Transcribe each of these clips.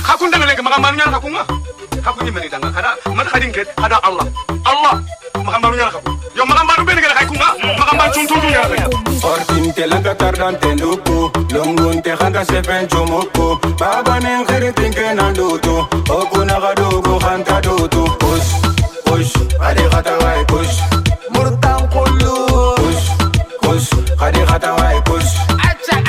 hakunda ngene magamba nyana kakunga hakunyi meni danga kada man khadin ke ada Allah magamba nyana kakunga yo magamba do ben ngene kakunga magamba tuntundu nyana Ortin telanga tardante nduku Lungunte khanda sefen chomoko Baba nengiri tinke nandutu Okuna gadugu khanta dutu Kush, khadi khatawai kush Murtan kullu Kush, khadi khatawai kush Acha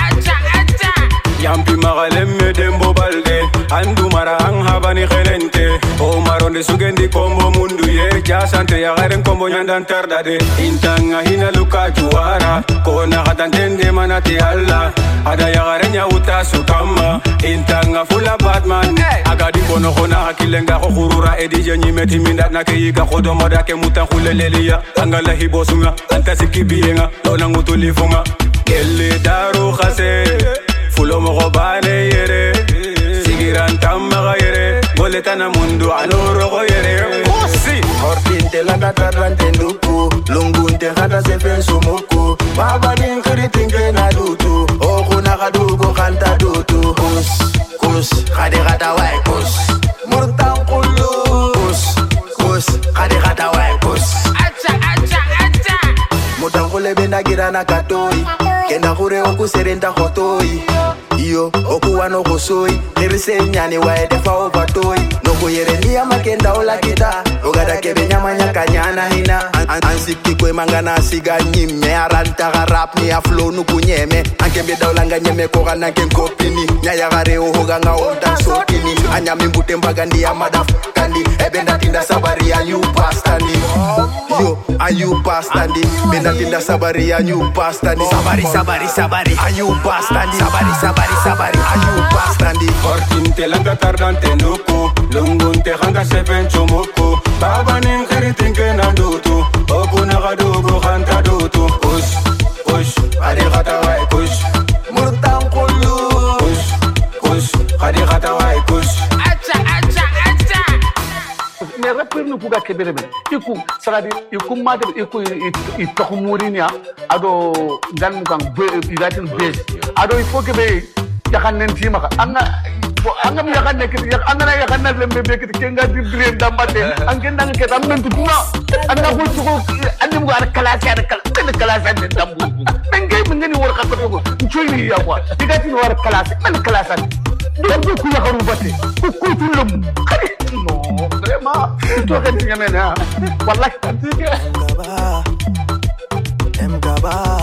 Yampi magalemme dembo balde Andu mara habani khelente O maronde sugendi kombo mundu ye Jasante ya garen kombo nyandan terdade Intanga hina luka juara Kona katantende manati Allah Ada ya garen ya uta sukama Intanga fula Batman Agadi bono kona hakilenga kukurura Edije nyimeti mindat na keyiga Kodomo dake muta kulelelia Tangala hibosunga Antasi kibiyenga Lona ngutulifunga Kele daru khase Fulo mogo bane yere Sigiran tamaga yere Boletana mundu anoro go yere Kosi Ortinte langa tarante nduku Lungunte khanda sefen sumuku Baba ninkiri tinke na dutu Okuna kadugu khanta dutu Kus, khadi khata wai kus Murtan kullu Kus, khadi khata wai kus Acha Mutan kule benda girana katoi Kenda kure oku serenta khotoi Iyo, oku wano kusoi Nirise nyani wae defa ovatoi Noko yere niya makenda ola kita Ogada kebe nyama nyaka nyana hina Ansiki kwe mangana siga nyime Aranta garap ni aflo nuku nyeme Ankembe daulanga nyeme koga nanke nkopini Nyaya gare ohoga nga ondan sotini Anyami mbute mbagandi ya madaf kandi Ebenda tinda sabari ya new pastani Yo, a new pastani Benda tinda sabari ya new pastani Sabari a new pastani Sabari a new pastani Ortin telanga tardante nduku Lungunte khanda sefen chomoko Baba nengiri tinke nandutu Okuna gadugu khanta dutu Kush, khadi khatawai kush Murtan kullu Kush, khadi khatawai kush Acha ne rapper nu kuga kebere be iku sagadi iku made iku itokhumurinia ado ngan mukang iratin base ado ifo kebe yakan maka anga mi yakan nek anga na yakan na lembe be kiti kenga dire dambate angen nang ke tammen tutuna anga ko tuko andi mu ar kalasi ande dambu mengeni wor ka ko choyni ya kwa digati wor kalasi man kalasi dambu ku ya karu bate ku tulum khadi no vraiment to kan nyamena wallahi Mgaba